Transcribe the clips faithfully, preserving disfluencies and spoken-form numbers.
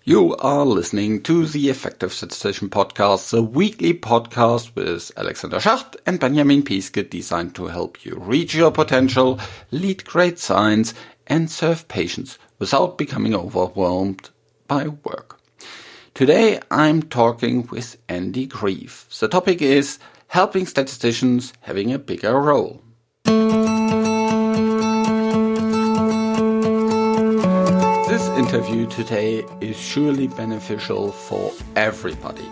You are listening to the Effective Statistician Podcast, the weekly podcast with Alexander Schacht and Benjamin Pieske, designed to help you reach your potential, lead great science, and serve patients without becoming overwhelmed by work. Today I'm talking with Andy Grieve. The topic is helping statisticians having a bigger role. This interview today is surely beneficial for everybody.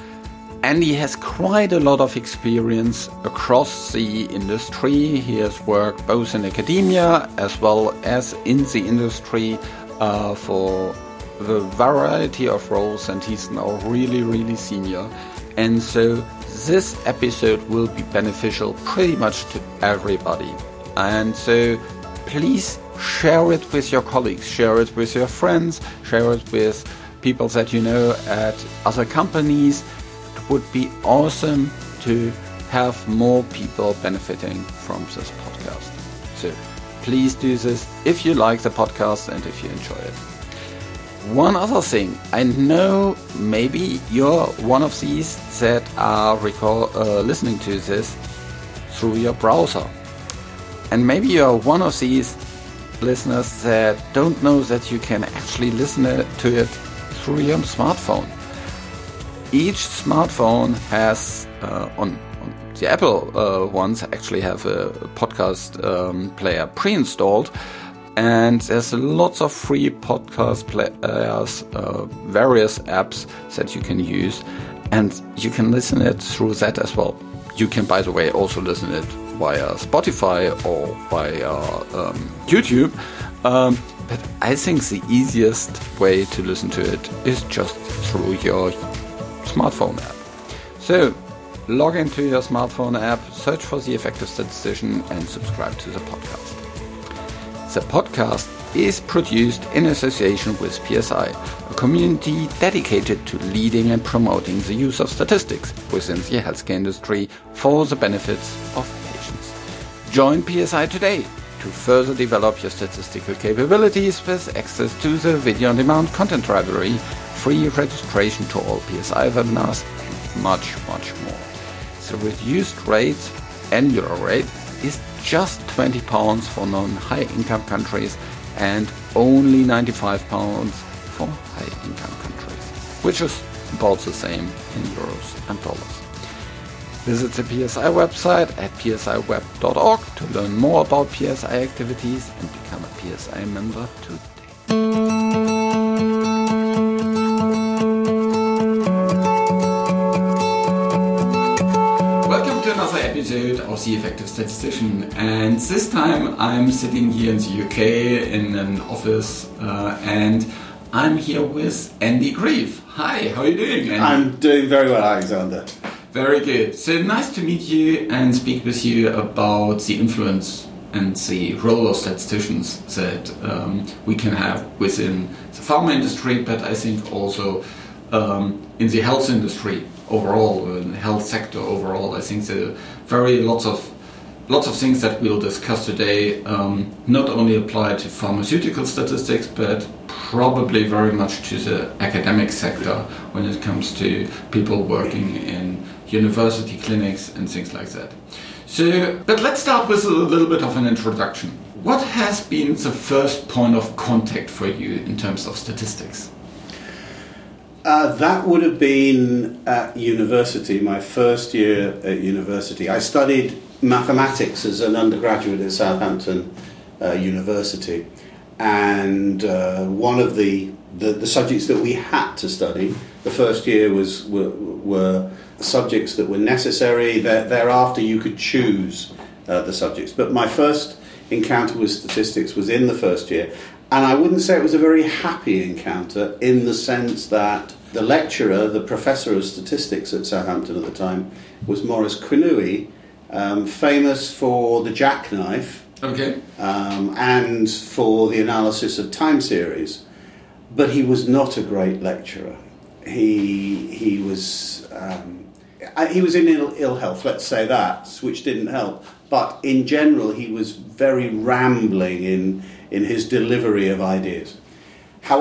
Andy has quite a lot of experience across the industry. He has worked both in academia as well as in the industry uh, for the variety of roles, and he's now really, really senior. And so this episode will be beneficial pretty much to everybody. And so please share it with your colleagues, share it with your friends, share it with people that you know at other companies. It would be awesome to have more people benefiting from this podcast. So please do this if you like the podcast and if you enjoy it. One other thing, I know maybe you're one of these that are record, uh, listening to this through your browser. And maybe you're one of these listeners that don't know that you can actually listen to it through your smartphone. Each smartphone has, uh, on, on the Apple uh, ones, actually have a podcast um, player pre-installed, and there's lots of free podcast players, uh, various apps that you can use, and you can listen it through that as well. You can, by the way, also listen it via Spotify or via um, YouTube. Um, but I think the easiest way to listen to it is just through your smartphone app. So log into your smartphone app, search for The Effective Statistician, and subscribe to the podcast. The podcast is produced in association with P S I, a community dedicated to leading and promoting the use of statistics within the healthcare industry for the benefits of patients. Join P S I today to further develop your statistical capabilities with access to the video-on-demand content library, free registration to all P S I webinars, and much, much more. The reduced rate, annual rate, is just twenty pounds for non-high-income countries and only ninety-five pounds for high-income countries, which is about the same in euros and dollars. Visit the P S I website at p s i web dot org to learn more about P S I activities and become a P S I member today. Another episode of The Effective Statistician, and this time I'm sitting here in the U K in an office uh, and I'm here with Andy Grieve. Hi, how are you doing, Andy? I'm doing very well, Alexander. Very good. So nice to meet you and speak with you about the influence and the role of statisticians that um, we can have within the pharma industry, but I think also um, in the health industry overall, in the health sector overall. I think there are very lots of lots of things that we'll discuss today um, not only apply to pharmaceutical statistics, but probably very much to the academic sector when it comes to people working in university clinics and things like that. So, but let's start with a little bit of an introduction. What has been the first point of contact for you in terms of statistics? Uh, that would have been at university, my first year at university. I studied mathematics as an undergraduate at Southampton uh, University, and uh, one of the, the, the subjects that we had to study the first year was were, were subjects that were necessary. There, thereafter you could choose uh, the subjects, but my first encounter with statistics was in the first year. And I wouldn't say it was a very happy encounter in the sense that the lecturer, the professor of statistics at Southampton at the time, was Maurice Quinui, um, famous for the jackknife okay. um, and for the analysis of time series. But he was not a great lecturer. He he was um, he was in ill, ill health, let's say that, which didn't help. But in general, he was very rambling in in his delivery of ideas. However,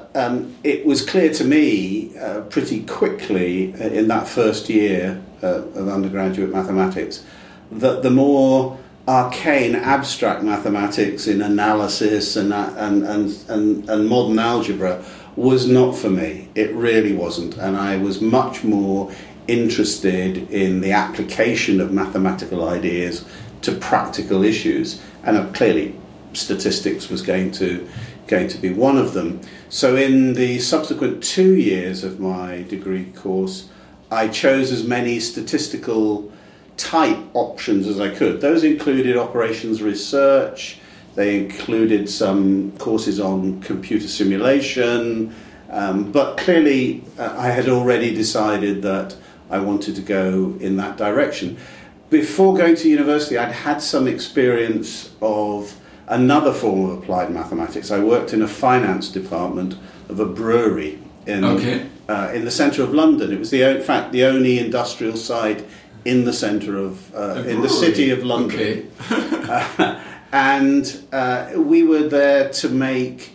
But um, it was clear to me uh, pretty quickly uh, in that first year uh, of undergraduate mathematics that the more arcane abstract mathematics in analysis and, and, and, and, and modern algebra was not for me. It really wasn't. And I was much more interested in the application of mathematical ideas to practical issues. And uh, clearly statistics was going to, going to be one of them. So in the subsequent two years of my degree course, I chose as many statistical type options as I could. Those included operations research, they included some courses on computer simulation, um, but clearly uh, I had already decided that I wanted to go in that direction. Before going to university, I'd had some experience of another form of applied mathematics. I worked in a finance department of a brewery in, okay. uh, in the centre of London. It was, the in fact, the only industrial site in the centre of, uh, in the city of London. Okay. uh, and uh, we were there to make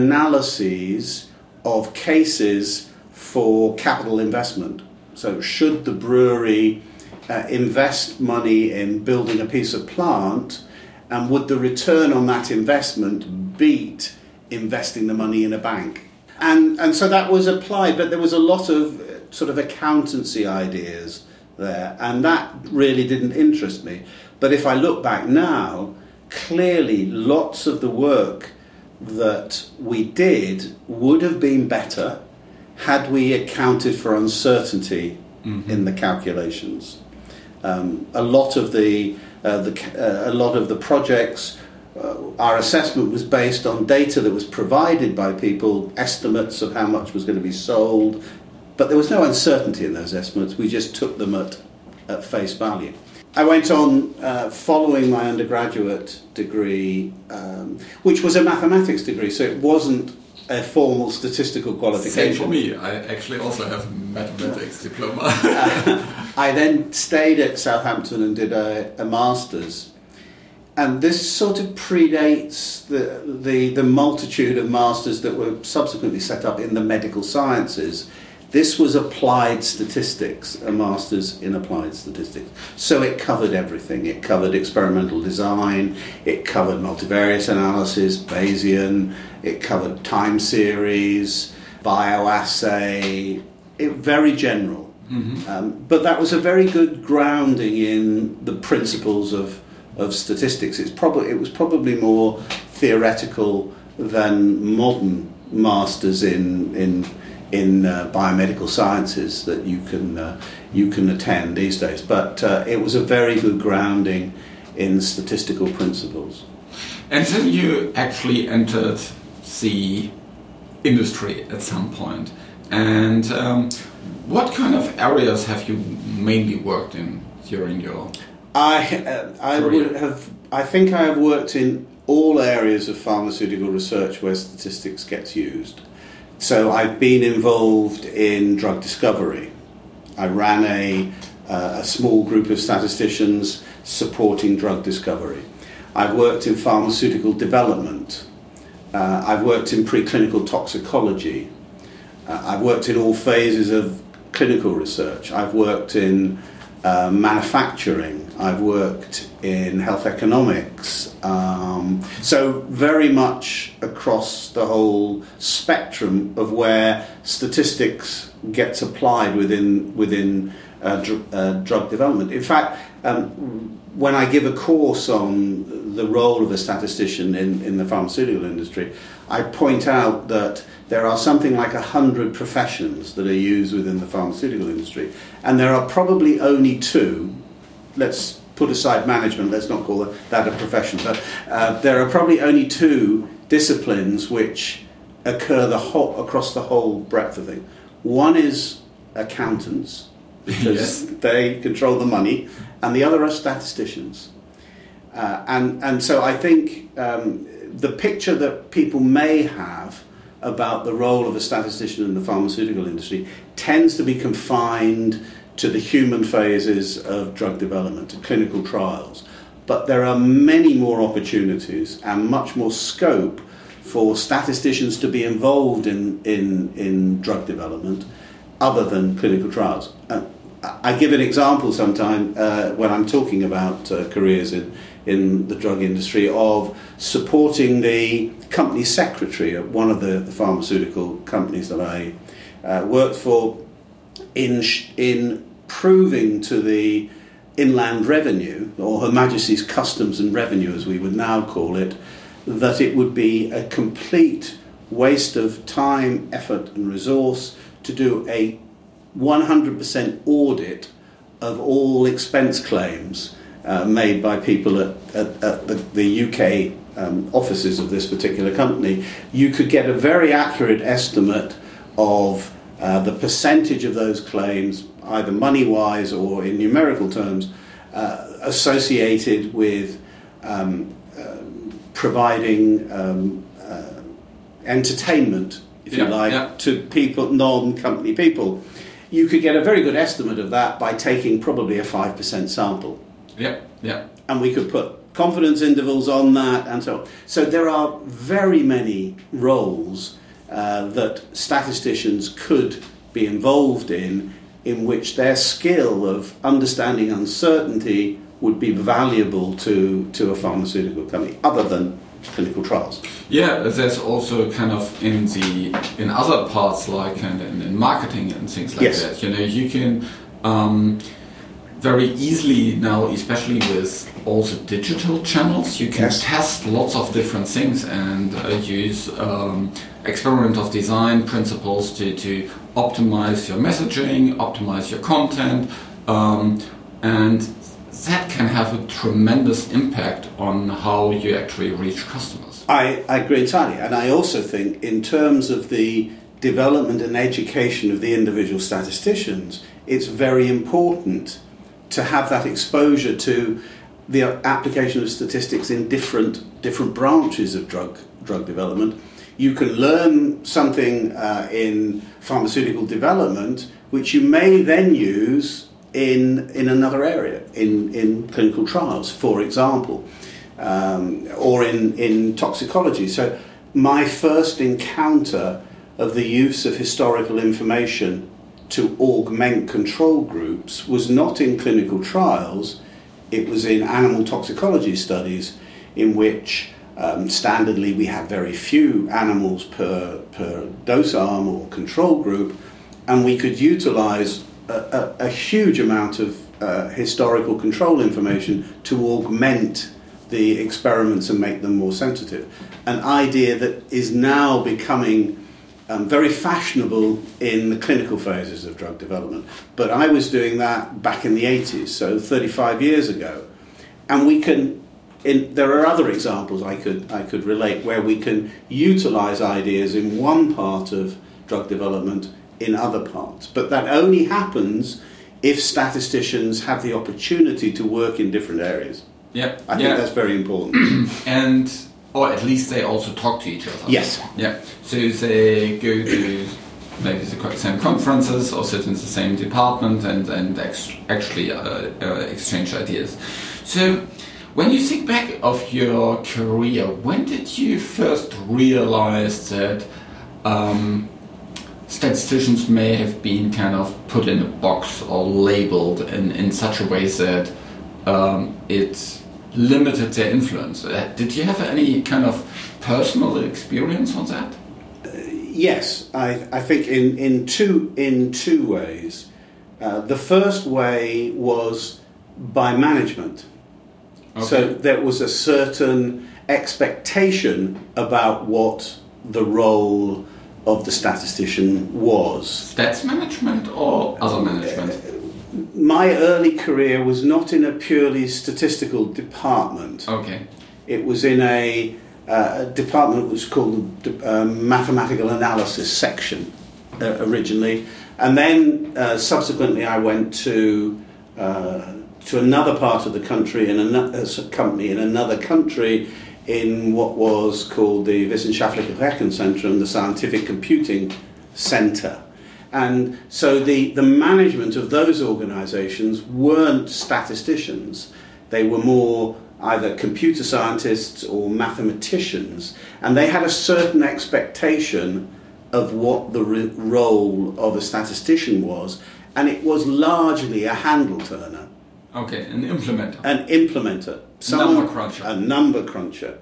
analyses of cases for capital investment. So should the brewery uh, invest money in building a piece of plant, and would the return on that investment beat investing the money in a bank? And, and so that was applied, but there was a lot of uh, sort of accountancy ideas there, and that really didn't interest me. But if I look back now, clearly lots of the work that we did would have been better had we accounted for uncertainty mm-hmm. in the calculations. Um, a lot of the, uh, the uh, a lot of the projects, uh, our assessment was based on data that was provided by people, estimates of how much was going to be sold, but there was no uncertainty in those estimates. We just took them at, at face value. I went on uh, following my undergraduate degree, um, which was a mathematics degree, so it wasn't a formal statistical qualification. Same for me. I actually also have a mathematics diploma. uh, I then stayed at Southampton and did a, a master's. And this sort of predates the, the, the multitude of masters that were subsequently set up in the medical sciences. This was applied statistics, a master's in applied statistics. So it covered everything. It covered experimental design, it covered multivariate analysis, Bayesian, it covered time series, bioassay, it, very general. Mm-hmm. Um, but that was a very good grounding in the principles of, of statistics. It's probably, it was probably more theoretical than modern masters in... in in uh, biomedical sciences that you can uh, you can attend these days, but uh, it was a very good grounding in statistical principles. And then you actually entered the industry at some point. And um, what kind of areas have you mainly worked in during your I uh, I career? would have I think I have worked in all areas of pharmaceutical research where statistics gets used. So I've been involved in drug discovery. I ran a, uh, a small group of statisticians supporting drug discovery. I've worked in pharmaceutical development. Uh, I've worked in preclinical toxicology. Uh, I've worked in all phases of clinical research. I've worked in uh, manufacturing. I've worked in health economics. Um, so very much across the whole spectrum of where statistics gets applied within within uh, dr- uh, drug development. In fact, um, when I give a course on the role of a statistician in, in the pharmaceutical industry, I point out that there are something like a hundred professions that are used within the pharmaceutical industry, and there are probably only two. Let's put aside management, let's not call that a profession, but uh, there are probably only two disciplines which occur the whole, across the whole breadth of things. One is accountants, because yes. they control the money, and the other are statisticians. Uh, and, and so I think um, the picture that people may have about the role of a statistician in the pharmaceutical industry tends to be confined to the human phases of drug development, to clinical trials. But there are many more opportunities and much more scope for statisticians to be involved in, in, in drug development other than clinical trials. Uh, I give an example sometime uh, when I'm talking about uh, careers in, in the drug industry of supporting the company secretary at one of the, the pharmaceutical companies that I uh, worked for in, sh- in proving to the Inland Revenue, or Her Majesty's Customs and Revenue as we would now call it, that it would be a complete waste of time, effort and resource to do a one hundred percent audit of all expense claims uh, made by people at, at, at the, the U K um, offices of this particular company. You could get a very accurate estimate of uh, the percentage of those claims, either money-wise or in numerical terms, uh, associated with um, uh, providing um, uh, entertainment, if yeah, you like, yeah. to people, non-company people. You could get a very good estimate of that by taking probably a five percent sample. Yeah, yeah. And we could put confidence intervals on that and so on. So there are very many roles uh, that statisticians could be involved in, in which their skill of understanding uncertainty would be valuable to, to a pharmaceutical company, other than clinical trials. Yeah, there's also kind of in the in other parts like in, in, in marketing and things like yes. that. You know, you can um, very easily now, especially with also digital channels, you can yes. test lots of different things and uh, use um, experiment of design principles to, to optimize your messaging, optimize your content, um, and that can have a tremendous impact on how you actually reach customers. I, I agree entirely, and I also think in terms of the development and education of the individual statisticians, it's very important to have that exposure to the application of statistics in different different branches of drug drug development. You can learn something uh, in pharmaceutical development which you may then use in in another area, in, in clinical trials, for example, um, or in, in toxicology. So my first encounter of the use of historical information to augment control groups was not in clinical trials, it was in animal toxicology studies in which um, standardly we had very few animals per, per dose arm or control group, and we could utilize a, a, a huge amount of uh, historical control information to augment the experiments and make them more sensitive. An idea that is now becoming Um, very fashionable in the clinical phases of drug development. But I was doing that back in the eighties, so thirty-five years ago. And we can, in, there are other examples I could, I could relate where we can utilize ideas in one part of drug development in other parts. But that only happens if statisticians have the opportunity to work in different areas. Yeah, I think yeah. that's very important. And or at least they also talk to each other. Yes. Yeah. So they go to maybe the same conferences or sit in the same department and, and ex- actually uh, uh, exchange ideas. So when you think back of your career, when did you first realize that um, statisticians may have been kind of put in a box or labeled in, in such a way that um, it's limited their influence? Uh, did you have any kind of personal experience on that? Uh, yes, I, I think in, in two in two ways. Uh, the first way was by management. Okay. So there was a certain expectation about what the role of the statistician was. Stats management or other management? Uh, My early career was not in a purely statistical department. Okay. It was in a, uh, a department that was called the um, Mathematical Analysis section uh, originally. And then uh, subsequently I went to uh, to another part of the country, in a, as a company in another country, in what was called the Wissenschaftliche Rechenzentrum, the Scientific Computing Center. And so the, the management of those organizations weren't statisticians. They were more either computer scientists or mathematicians, and they had a certain expectation of what the re- role of a statistician was, and it was largely a handle turner. Okay, an implementer. An implementer. Someone, number cruncher. A number cruncher.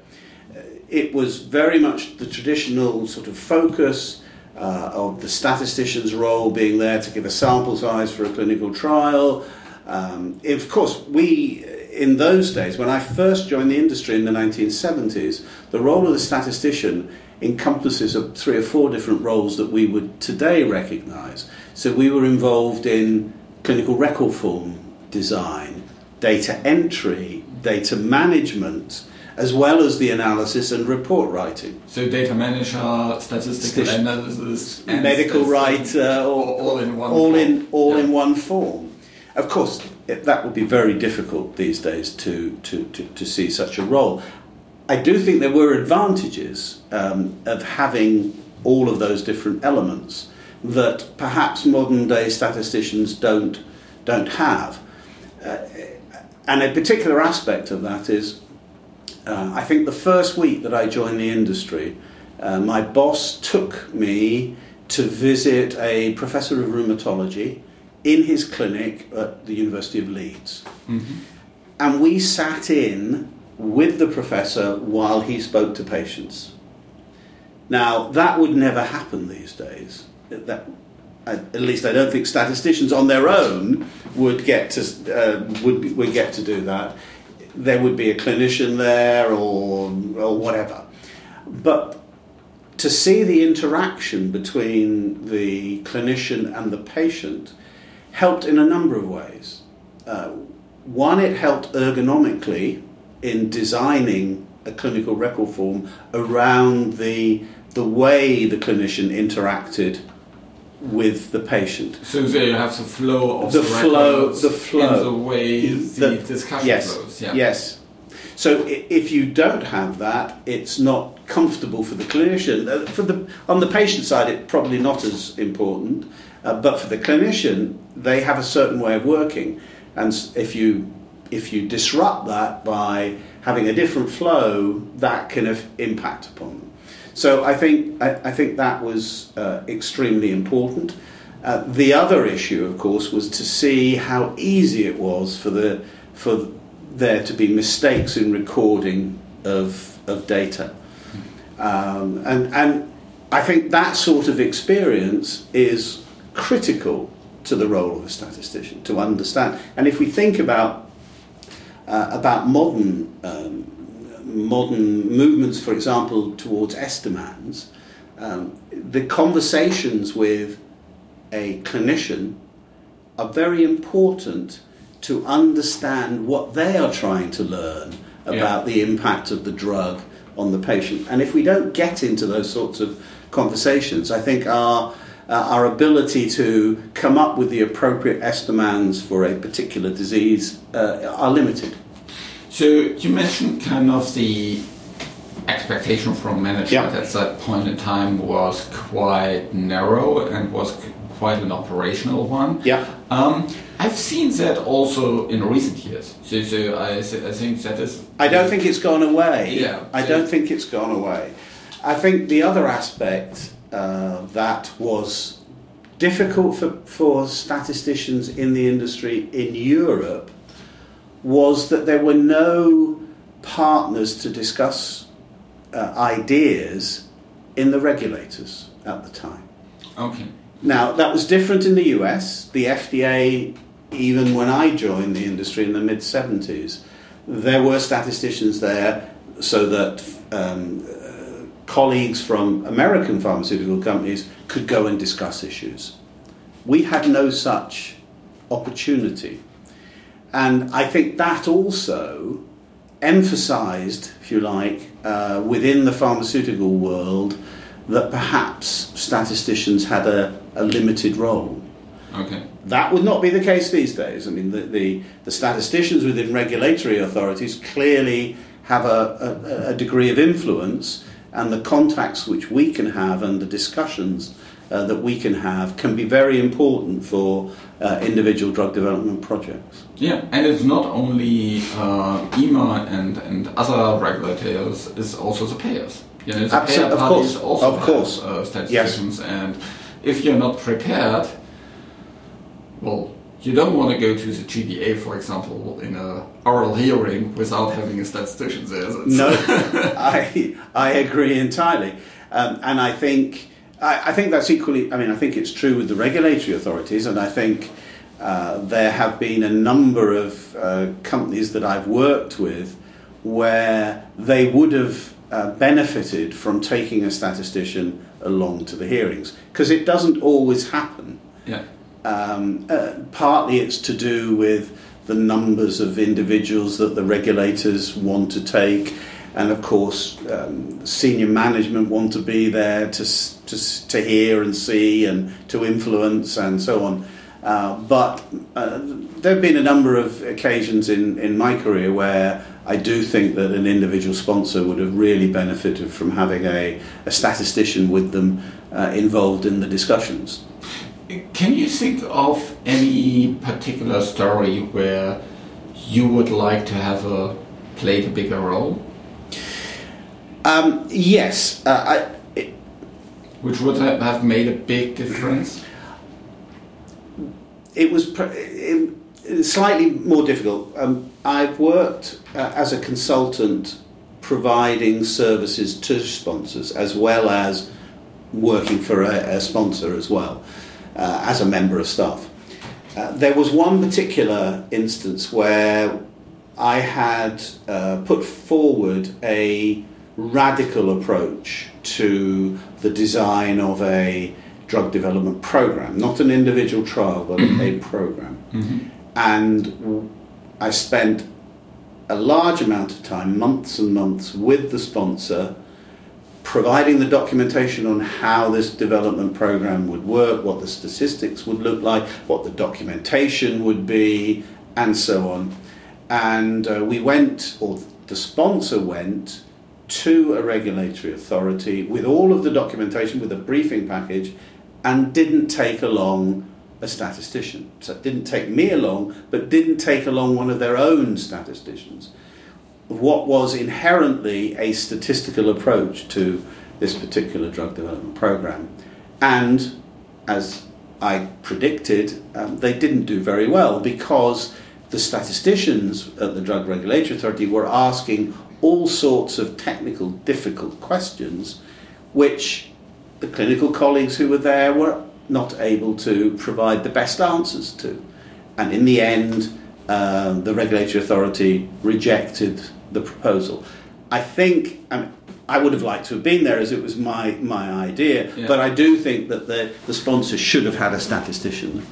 It was very much the traditional sort of focus uh, of the statistician's role being there to give a sample size for a clinical trial. Um, of course, we, in those days, when I first joined the industry in the nineteen seventies, the role of the statistician encompasses of three or four different roles that we would today recognise. So we were involved in clinical record form design, data entry, data management, as well as the analysis and report writing. So data manager, statistical Statist- analysis, and medical writer, all, all in one all form. in all yeah. in one form. Of course, it, that would be very difficult these days to, to, to, to see such a role. I do think there were advantages um, of having all of those different elements that perhaps modern day statisticians don't don't have. Uh, and a particular aspect of that is, uh, I think the first week that I joined the industry, uh, my boss took me to visit a professor of rheumatology in his clinic at the University of Leeds. Mm-hmm. And we sat in with the professor while he spoke to patients. Now, that would never happen these days. That, at least I don't think statisticians on their own would get to uh, would would get to do that. There would be a clinician there or or whatever. But to see the interaction between the clinician and the patient helped in a number of ways. Uh, one, it helped ergonomically in designing a clinical record form around the the way the clinician interacted with the patient. So there you have the flow of the, the flow, records the flow, and the way the, the discussion yes, flows. Yeah. Yes. So if you don't have that, it's not comfortable for the clinician. For the on the patient side, it's probably not as important, uh, but for the clinician, they have a certain way of working, and if you if you disrupt that by having a different flow, that can have impact upon them. So I think I, I think that was uh, extremely important. Uh, the other issue, of course, was to see how easy it was for the for there to be mistakes in recording of of data, um, and and I think that sort of experience is critical to the role of a statistician to understand. And if we think about uh, about modern um, modern movements, for example, towards estimands, um, the conversations with a clinician are very important to understand what they are trying to learn about yeah. the impact of the drug on the patient. And if we don't get into those sorts of conversations, I think our uh, our ability to come up with the appropriate estimands for a particular disease uh, are limited. So you mentioned kind of the expectation from management yeah. at that point in time was quite narrow and was quite an operational one. Yeah. Um, I've seen that also in recent years. So, so I, I think that is... I don't think it's gone away. Yeah. I so don't think it's gone away. I think the other aspect uh, that was difficult for, for statisticians in the industry in Europe was that there were no partners to discuss uh, ideas in the regulators at the time. Okay. Now, that was different in the U S. The F D A, even when I joined the industry in the mid seventies, there were statisticians there so that um, uh, colleagues from American pharmaceutical companies could go and discuss issues. We had no such opportunity. And I think that also emphasised, if you like, uh, within the pharmaceutical world that perhaps statisticians had a, a limited role. Okay. That would not be the case these days. I mean, the, the, the statisticians within regulatory authorities clearly have a, a, a degree of influence, and the contacts which we can have and the discussions uh, that we can have can be very important for uh, individual drug development projects. Yeah, and it's not only uh, E M A and, and other regulators, it's also the payers. You know, the Absol- payer of parties course, also of have course. Uh, statisticians, Yes. and if you're not prepared, well, you don't want to go to the G B A, for example, in a oral hearing without having a statistician there. That's No, I I agree entirely, um, and I think I, I think that's equally. I mean, I think it's true with the regulatory authorities, and I think uh, there have been a number of uh, companies that I've worked with where they would have uh, benefited from taking a statistician along to the hearings, because it doesn't always happen. Yeah. Um, uh, partly it's to do with the numbers of individuals that the regulators want to take, and of course um, senior management want to be there to, to, to hear and see and to influence and so on. Uh, but uh, there have been a number of occasions in, in my career where I do think that an individual sponsor would have really benefited from having a, a statistician with them uh, involved in the discussions. Can you think of any particular story where you would like to have a, played a bigger role? Um, yes. Uh, I, it, Which would have made a big difference? it was pr- it, it, slightly more difficult. Um, I've worked uh, as a consultant providing services to sponsors as well as working for a, a sponsor as well. Uh, as a member of staff. Uh, there was one particular instance where I had uh, put forward a radical approach to the design of a drug development program, not an individual trial, but a program. Mm-hmm. And I spent a large amount of time, months and months, with the sponsor, providing the documentation on how this development program would work, what the statistics would look like, what the documentation would be, and so on. And uh, we went, or the sponsor went, to a regulatory authority with all of the documentation, with a briefing package, and didn't take along a statistician. So it didn't take me along, but didn't take along one of their own statisticians. What was inherently a statistical approach to this particular drug development program. And as I predicted, um, they didn't do very well because the statisticians at the Drug Regulatory Authority were asking all sorts of technical, difficult questions which the clinical colleagues who were there were not able to provide the best answers to. And in the end, uh, the Regulatory Authority rejected the proposal. I think I, mean, I would have liked to have been there as it was my, my idea, yeah. But I do think that the, the sponsor should have had a statistician.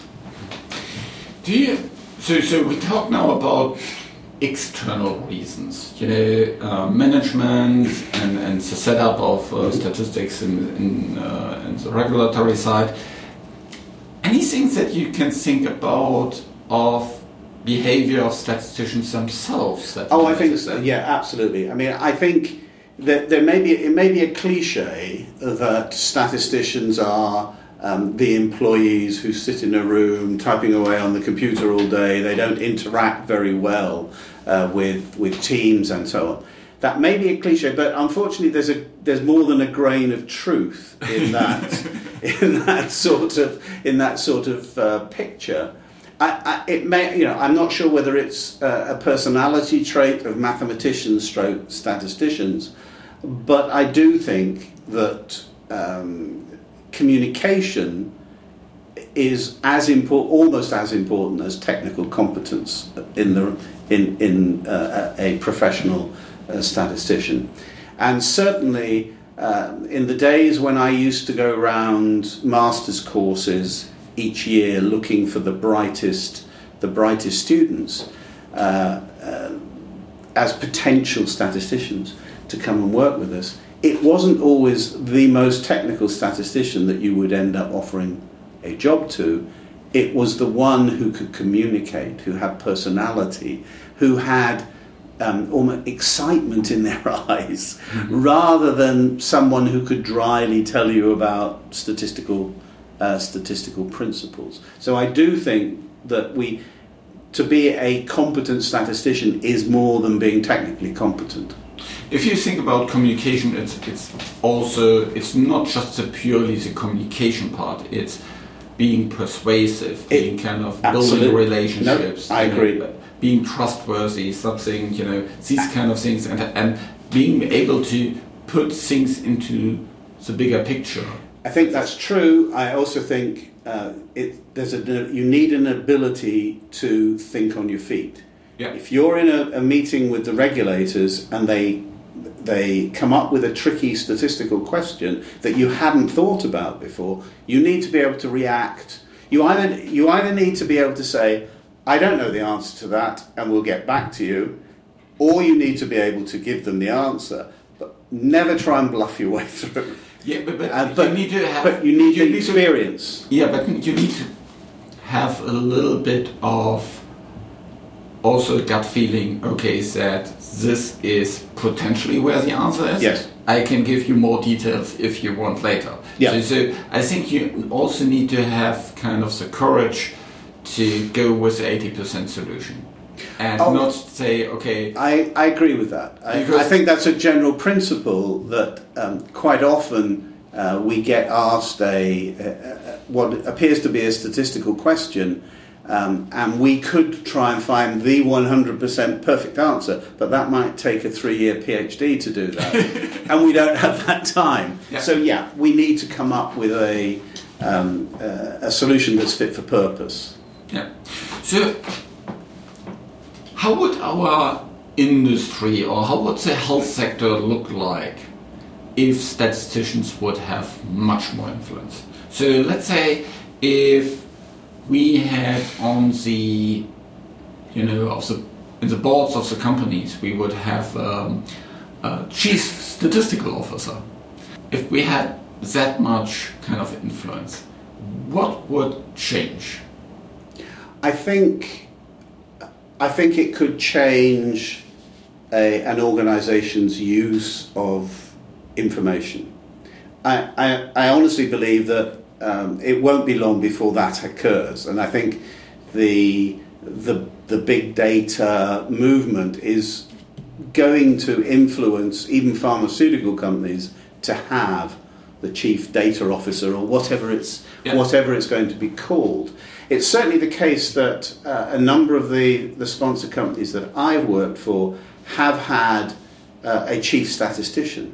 Do you, so, so we talk now about external reasons, you know, uh, management and, and the setup of uh, statistics in, in, uh, in the regulatory side. Anything that you can think about of behavior of statisticians themselves? That oh, I think so. Yeah, absolutely. I mean, I think that there may be it may be a cliche that statisticians are um, the employees who sit in a room typing away on the computer all day. They don't interact very well uh, with with teams and so on. That may be a cliche, but unfortunately, there's a there's more than a grain of truth in that in that sort of in that sort of uh, picture. I, I, it may, you know, I'm not sure whether it's a, a personality trait of mathematicians, stroke statisticians, but I do think that um, communication is as important, almost as important as technical competence in the in in uh, a professional uh, statistician, and certainly uh, in the days when I used to go around masters courses each year looking for the brightest the brightest students uh, uh, as potential statisticians to come and work with us, it wasn't always the most technical statistician that you would end up offering a job to. It was the one who could communicate, who had personality, who had um, almost excitement in their eyes, mm-hmm. rather than someone who could dryly tell you about statistical uh, statistical principles. So I do think that we, to be a competent statistician is more than being technically competent. If you think about communication, it's it's also it's not just the purely the communication part. It's being persuasive, being it, kind of absolutely. building relationships. No, I agree. Know, being trustworthy, something, you know, these kind of things, and and being able to put things into the bigger picture. I think that's true. I also think uh, it there's a you need an ability to think on your feet. Yeah. If you're in a, a meeting with the regulators and they they come up with a tricky statistical question that you hadn't thought about before, you need to be able to react. You either you either need to be able to say, I don't know the answer to that and we'll get back to you, or you need to be able to give them the answer, but never try and bluff your way through. Yeah, but, but, uh, but you need to have... But you need you the need experience. To, yeah, but you need to have a little bit of also gut feeling, okay, that this is potentially where the answer is. Yes. I can give you more details if you want later. Yeah. So, so I think you also need to have kind of the courage to go with the eighty percent solution. And oh, not say, okay... I, I agree with that. I, I think that's a general principle that um, quite often uh, we get asked a, a, a what appears to be a statistical question, um, and we could try and find the one hundred percent perfect answer, but that might take a three-year PhD to do that, and we don't have that time. Yeah. So yeah, we need to come up with a, um, uh, a solution that's fit for purpose. Yeah. So... how would our industry or how would the health sector look like if statisticians would have much more influence? So let's say if we had on the, you know, of the, in the boards of the companies, we would have um, a chief statistical officer. If we had that much kind of influence, what would change? I think... I think it could change a, an organisation's use of information. I, I, I honestly believe that um, it won't be long before that occurs, and I think the the the big data movement is going to influence even pharmaceutical companies to have the chief data officer or whatever it's yeah. whatever it's going to be called. It's certainly the case that uh, a number of the, the sponsor companies that I've worked for have had uh, a chief statistician.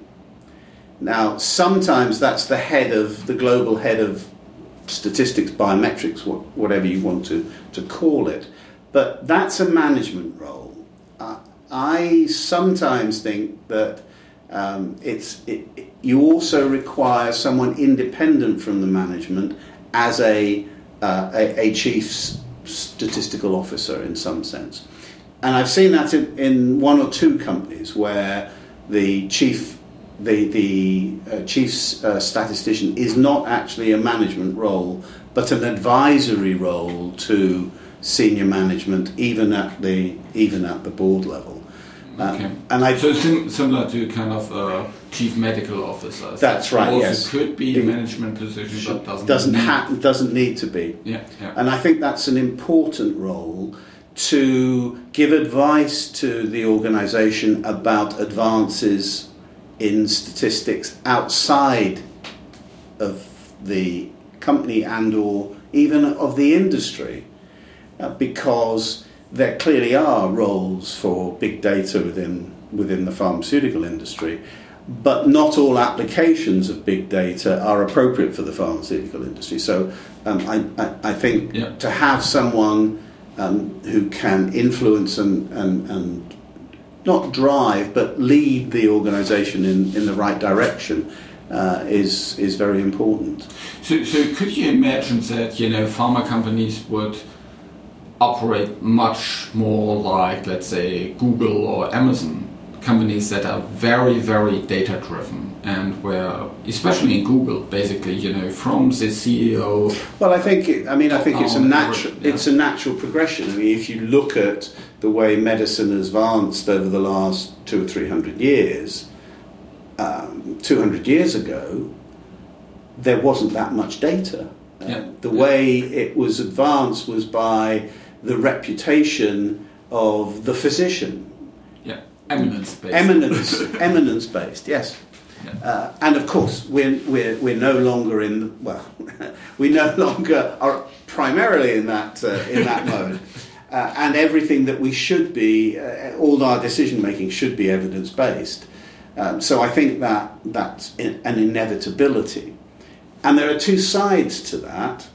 Now, sometimes that's the head of, the global head of statistics, biometrics, whatever you want to, to call it. But that's a management role. Uh, I sometimes think that um, it's it, it, you also require someone independent from the management as a Uh, a, a chief statistical officer in some sense. And I've seen that in, in one or two companies where the chief the, the uh, chief uh, statistician is not actually a management role, but an advisory role to senior management, even at the even at the board level. Okay. Um, and I so sim- similar to kind of a chief medical officer. That's right. Also yes, could be a management position, but doesn't doesn't need. ha- doesn't need to be. Yeah, yeah. And I think that's an important role to give advice to the organisation about advances in statistics outside of the company and or even of the industry, uh, because there clearly are roles for big data within within the pharmaceutical industry, but not all applications of big data are appropriate for the pharmaceutical industry. So um, I, I, I think yeah. to have someone um, who can influence and, and, and not drive, but lead the organisation in, in the right direction uh, is is very important. So, so could you imagine that, you know, pharma companies would operate much more like, let's say, Google or Amazon, companies that are very, very data driven, and where, especially in Google, basically, you know, from the C E O. Well, I think it, I mean I think it's a natural yeah. it's a natural progression. I mean, if you look at the way medicine has advanced over the last two or three hundred years, um, two hundred years ago, there wasn't that much data. Uh, yeah. The yeah. way it was advanced was by the reputation of the physician. Yeah, eminence-based. Eminence, eminence-based, yes. Yeah. Uh, and of course, we're, we're, we're no longer in, well, we no longer are primarily in that, uh, in that mode. Uh, and everything that we should be, uh, all our decision making should be evidence-based. Um, so I think that that's in, an inevitability. And there are two sides to that.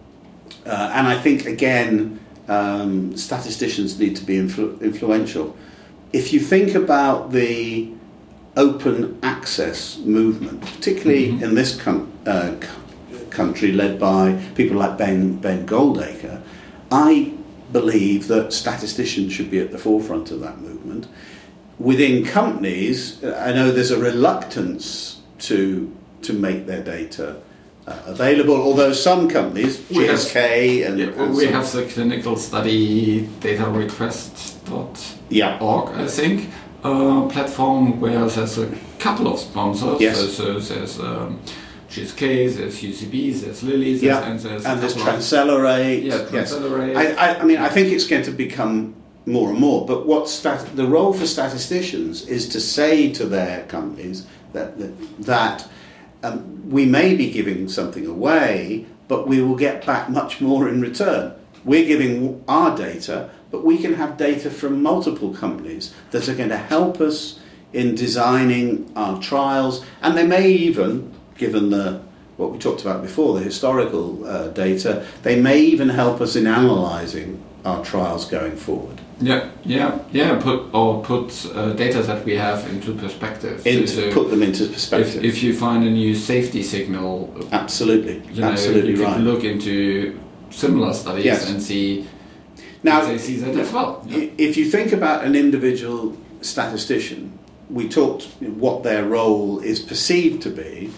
Uh, and I think, again, um, statisticians need to be influ- influential. If you think about the open access movement, particularly mm-hmm. in this com- uh, c- country led by people like Ben, Ben Goldacre, I believe that statisticians should be at the forefront of that movement. Within companies, I know there's a reluctance to to make their data uh, available, although some companies, G S K and, yeah, and we some, have the clinical study data request dot org, yeah. I think, uh, platform where there's a couple of sponsors. Yes. There's, uh, there's um, G S K, there's U C B, there's Lilly, there's, Yeah, and there's, and there's a couple of- Transcelerate. Yeah, Yes. Transcelerate. I, I, I mean, I think it's going to become more and more. But what stat- the role for statisticians is to say to their companies that that, that um, we may be giving something away, but we will get back much more in return. We're giving our data, but we can have data from multiple companies that are going to help us in designing our trials, and they may even, given the what we talked about before, the historical uh, data, they may even help us in analysing our trials going forward. Yeah, yeah, yeah. Put or put uh, data that we have into perspective. Into, so, so put them into perspective. If, if you find a new safety signal, absolutely, you know, absolutely you right. can look into similar studies Yes. and see. Now, they see that as well. Yeah. If you think about an individual statistician, we talked what their role is perceived to be.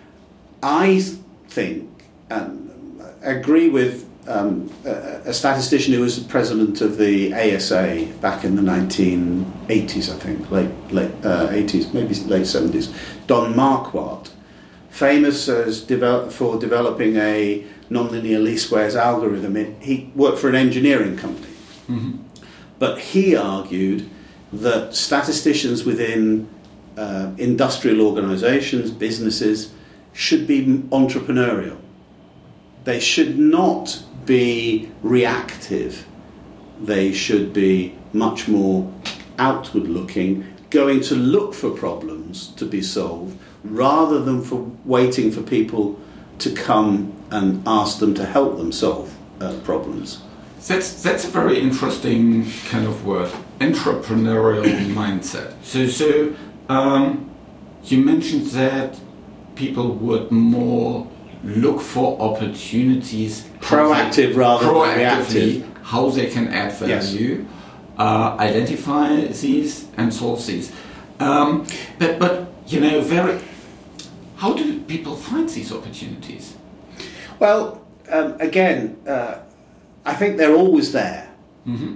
I think, and I agree with um, a, a statistician who was the president of the A S A back in the nineteen eighties, I think, late late uh, eighties, maybe late seventies, Don Marquardt, famous as develop, for developing a nonlinear least squares algorithm. It, he worked for an engineering company, Mm-hmm. but he argued that statisticians within uh, industrial organisations, businesses, should be entrepreneurial. They should not be reactive. They should be much more outward looking, going to look for problems to be solved rather than for waiting for people to come and ask them to help them solve uh, problems. That's that's a very interesting kind of word, entrepreneurial mindset. So so um, you mentioned that people would more look for opportunities, Proactive rather than proactively, reactive. how they can add value, yes. uh, identify these and solve these. Um, but but you know, very. How do people find these opportunities? Well, um, again, uh, I think they're always there, mm-hmm.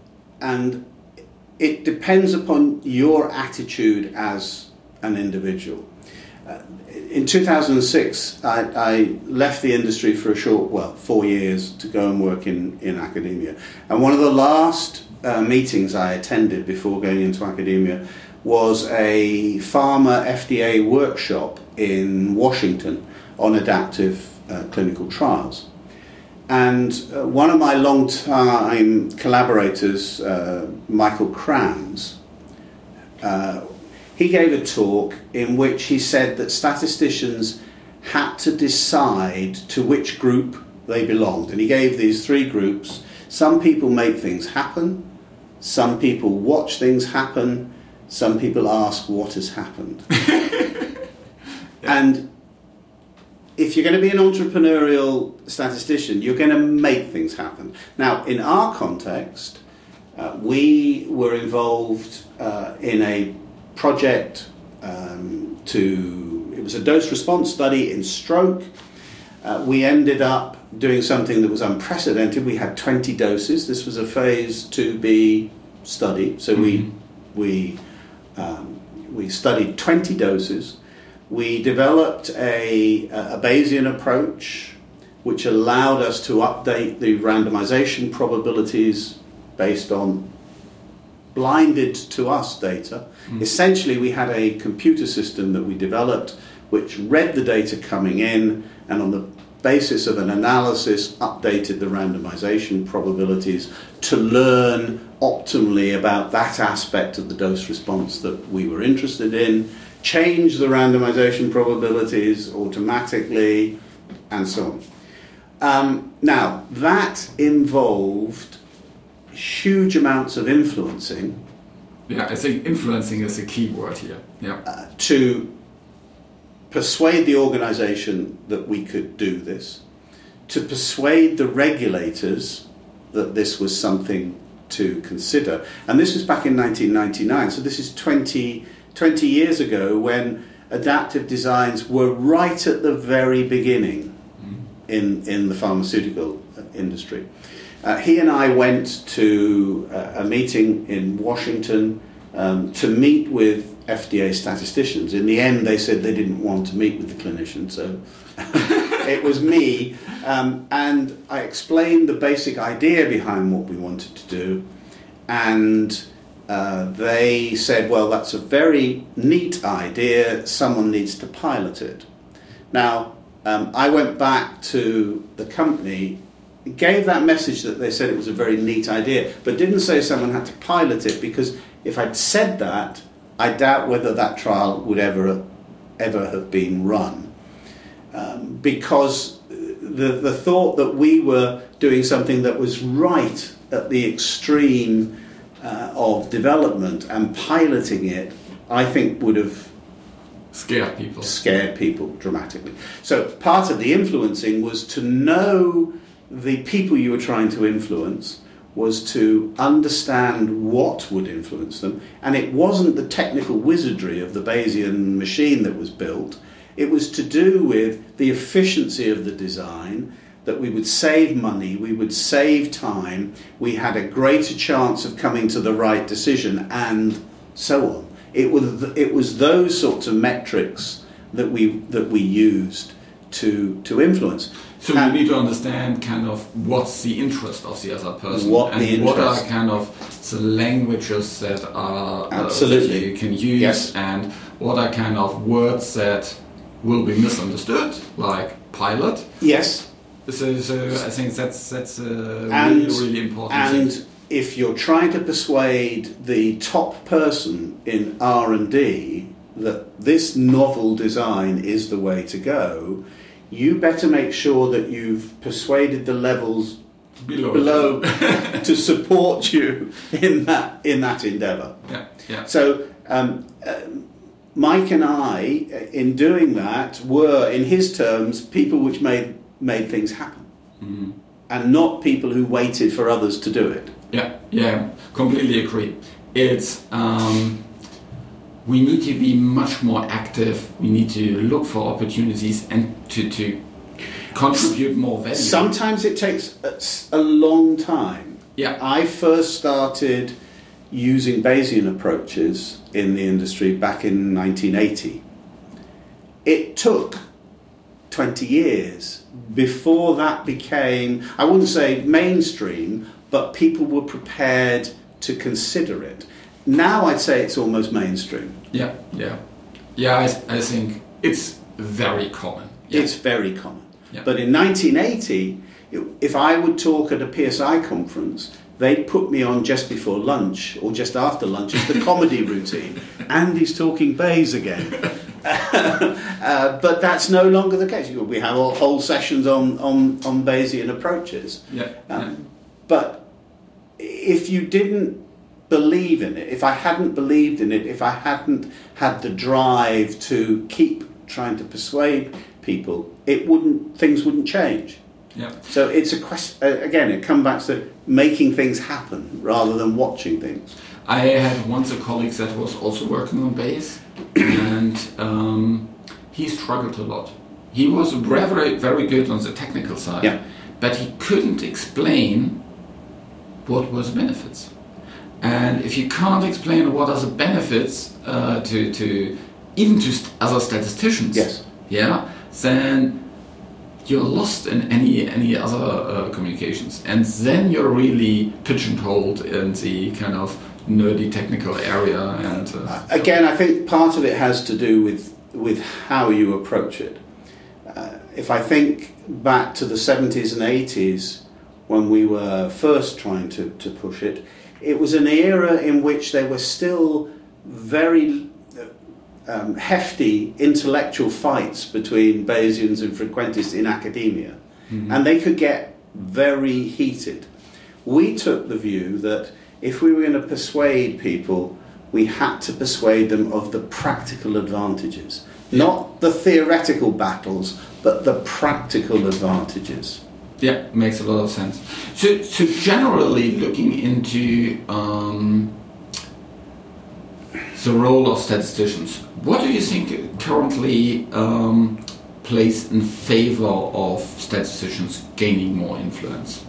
and it depends upon your attitude as an individual. Uh, in two thousand six, I, I left the industry for a short, well, four years to go and work in, in academia. And one of the last uh, meetings I attended before going into academia was a pharma F D A workshop in Washington on adaptive uh, clinical trials. And uh, one of my long-time collaborators, uh, Michael Kranz, uh, he gave a talk in which he said that statisticians had to decide to which group they belonged. And he gave these three groups. Some people make things happen, some people watch things happen, some people ask what has happened. Yeah. And if you're going to be an entrepreneurial statistician, you're going to make things happen. Now, in our context, uh, we were involved uh, in a project um, to, it was a dose response study in stroke. Uh, we ended up doing something that was unprecedented. We had twenty doses. This was a phase two B study. So mm-hmm. we we um, we studied twenty doses. We developed a, a Bayesian approach which allowed us to update the randomization probabilities based on blinded to us data. Mm. Essentially, we had a computer system that we developed which read the data coming in, and on the basis of an analysis updated the randomization probabilities to learn optimally about that aspect of the dose response that we were interested in, change the randomization probabilities automatically, and so on. Um, now, that involved huge amounts of influencing. Yeah, I think influencing is a key word here. Yeah. Uh, to persuade the organization that we could do this, to persuade the regulators that this was something to consider. And this was back in nineteen ninety-nine, so this is twenty, twenty years ago, when adaptive designs were right at the very beginning mm. in, in the pharmaceutical industry. Uh, he and I went to uh, a meeting in Washington um, to meet with F D A statisticians. In the end, they said they didn't want to meet with the clinician, so it was me. Um, and I explained the basic idea behind what we wanted to do, and uh, they said, well, that's a very neat idea, someone needs to pilot it. Now, um, I went back to the company, gave that message that they said it was a very neat idea, but didn't say someone had to pilot it, because if I'd said that, I doubt whether that trial would ever ever have been run. Um, because the, the thought that we were doing something that was right at the extreme uh, of development and piloting it, I think would have scared people. Scared people dramatically. So part of the influencing was to know the people you were trying to influence, was to understand what would influence them, and it wasn't the technical wizardry of the Bayesian machine that was built. It was to do with the efficiency of the design, that we would save money, we would save time, we had a greater chance of coming to the right decision, and so on. It was it was those sorts of metrics that we that we used to to influence. So and you need to understand kind of what's the interest of the other person, what and the what are kind of the languages that are absolutely uh, that you can use, yes. and what are kind of words that will be misunderstood, like pilot. Yes. So, so I think that's that's a and, really really important and thing. If you're trying to persuade the top person in R and D that this novel design is the way to go, you better make sure that you've persuaded the levels below, below to support you in that in that endeavour. Yeah, yeah. So um, uh, Mike and I, in doing that, were, in his terms, people which made made things happen, mm-hmm. and not people who waited for others to do it. Yeah, yeah, completely agree. It's um, we need to be much more active. We need to look for opportunities and to, to contribute more value. Sometimes it takes a, a long time. Yeah, I first started using Bayesian approaches in the industry back in nineteen eighty. It took twenty years before that became, I wouldn't say mainstream, but people were prepared to consider it. Now I'd say it's almost mainstream. Yeah, yeah. Yeah, I, I think it's very common. Yeah. It's very common. Yeah. But in nineteen eighty, if I would talk at a P S I conference, they'd put me on just before lunch or just after lunch as the comedy routine. Andy's talking Bayes again. uh, but that's no longer the case. We have all, whole sessions on, on, on Bayesian approaches. Yeah. Um, yeah. But if you didn't believe in it, if I hadn't believed in it, if I hadn't had the drive to keep trying to persuade people, it wouldn't, things wouldn't change. Yeah. So it's a question, again, it comes back to making things happen rather than watching things. I had once a colleague that was also working on Bayes, and um, he struggled a lot. He was very, very good on the technical side, yeah. but he couldn't explain what was benefits. And if you can't explain what are the benefits uh, to, to even to st- other statisticians, yes. yeah, then you're lost in any any other uh, communications, and then you're really pigeonholed in the kind of nerdy technical area. And uh, again, I think part of it has to do with with how you approach it. Uh, if I think back to the seventies and eighties, when we were first trying to, to push it, it was an era in which there were still very um, hefty intellectual fights between Bayesians and frequentists in academia. Mm-hmm. And they could get very heated. We took the view that if we were going to persuade people, we had to persuade them of the practical advantages. Yeah. Not the theoretical battles, but the practical advantages. Yeah, makes a lot of sense. So, so generally looking into um, the role of statisticians, what do you think currently um, plays in favor of statisticians gaining more influence?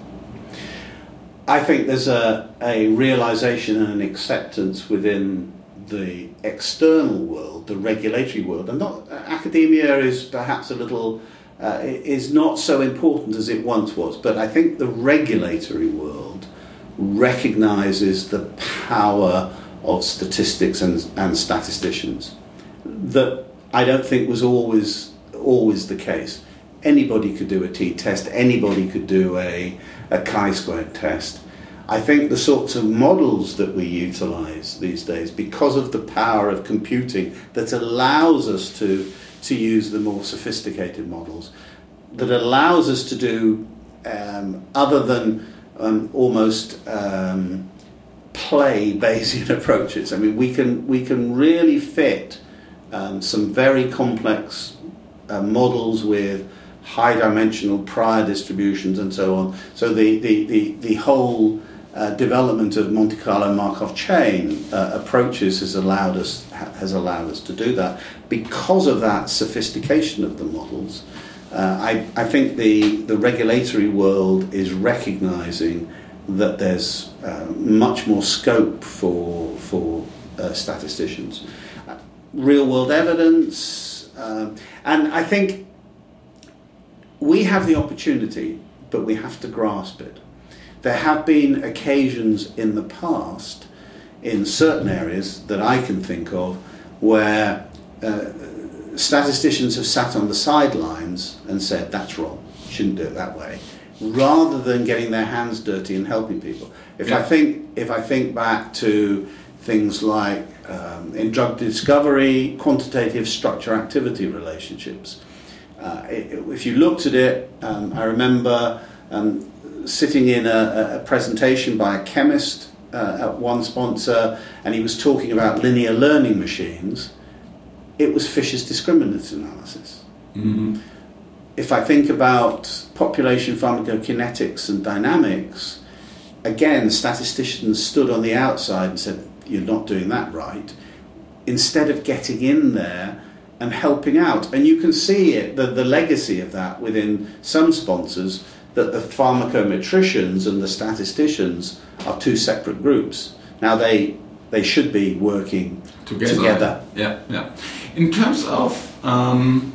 I think there's a, a realization and an acceptance within the external world, the regulatory world, and not academia is perhaps a little uh, is not so important as it once was, but I think the regulatory world recognizes the power of statistics and, and statisticians that I don't think was always always the case. Anybody could do a t-test, anybody could do a, a chi-squared test. I think the sorts of models that we utilize these days, because of the power of computing that allows us to, to use the more sophisticated models, that allows us to do um, other than um, almost um, play Bayesian approaches. I mean, we can, we can really fit um, some very complex uh, models with high-dimensional prior distributions and so on. So the, the, the, the whole uh, development of Monte Carlo Markov chain uh, approaches has allowed us ha, has allowed us to do that. Because of that sophistication of the models, uh, I, I think the, the regulatory world is recognizing that there's uh, much more scope for, for uh, statisticians. Uh, real-world evidence, uh, and I think we have the opportunity, but we have to grasp it. There have been occasions in the past, in certain areas that I can think of, where uh, statisticians have sat on the sidelines and said, that's wrong, you shouldn't do it that way, rather than getting their hands dirty and helping people. If yeah. I think, if I think back to things like um, in drug discovery, quantitative structure-activity relationships, Uh, if you looked at it, um, I remember um, sitting in a, a presentation by a chemist uh, at one sponsor, and he was talking about linear learning machines. It was Fisher's discriminant analysis. Mm-hmm. If I think about population pharmacokinetics and dynamics, again, statisticians stood on the outside and said, you're not doing that right, instead of getting in there and helping out. And you can see it, the, the legacy of that within some sponsors, that the pharmacometricians and the statisticians are two separate groups. Now they they should be working together. together. Yeah, yeah. In terms of um,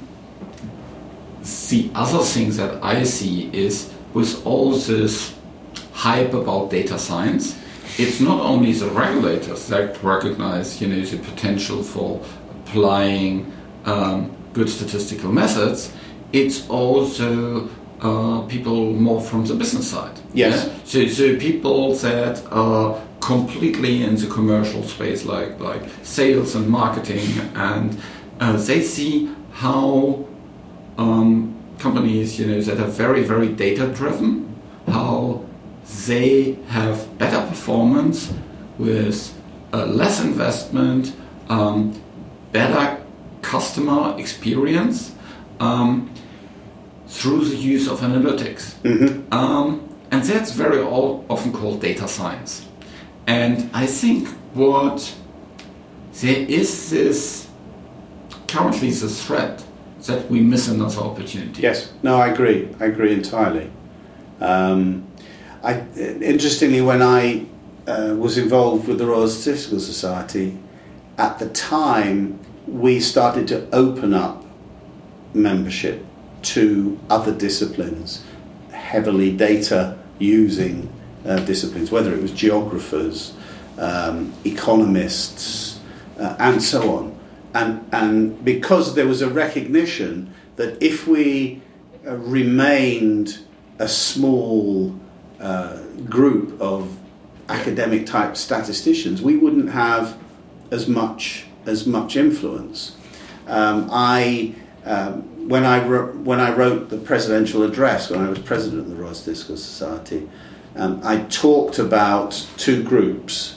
the other things that I see is with all this hype about data science, it's not only the regulators that recognize, you know, the potential for applying Um, good statistical methods, it's also uh, people more from the business side. Yes. Yeah? So, so people that are completely in the commercial space, like like sales and marketing, and uh, they see how um, companies, you know, that are very very data driven, how they have better performance with uh, less investment, um, better customer experience um, through the use of analytics. Mm-hmm. Um, and that's very all, often called data science. And I think what there is this currently the threat that we miss another opportunity. Yes, no, I agree. I agree entirely. Um, I, interestingly, when I uh, was involved with the Royal Statistical Society, at the time we started to open up membership to other disciplines, heavily data using uh, disciplines, whether it was geographers, um, economists, uh, and so on. And, and because there was a recognition that if we uh, remained a small uh, group of academic type statisticians, we wouldn't have as much as much influence. Um, I um, when I wrote, when I wrote the presidential address when I was president of the Royal Statistical Society, um, I talked about two groups